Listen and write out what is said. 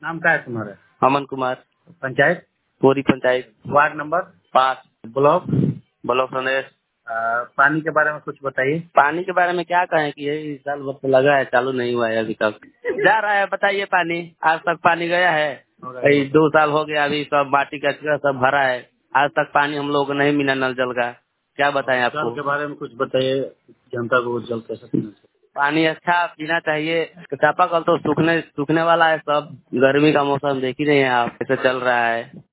नाम क्या है तुम्हारा? अमन कुमार। पंचायत? पूरी panchayat. Ward number? 5। Block? Block Sandesh. पानी के बारे में कुछ बताइए। पानी के बारे में क्या कहें कि यही साल भर से लगा है, चालू नहीं हुआ है अभी तक। जा रहा है, बताइए। पानी आज तक पानी गया है? कई 2 साल हो गया, अभी सब माटी कचरा सब भरा है। आज तक पानी हम लोग को नहीं मिला नल जल का। क्या बताएं आपको? जल के बारे में कुछ बताइए, जनता को जल कैसे पीना चाहिए। पानी अच्छा पीना चाहिए। चापाकल तो सूखने वाला है सब। गर्मी का मौसम देख ही रहे हैं आप, कैसे चल रहा है।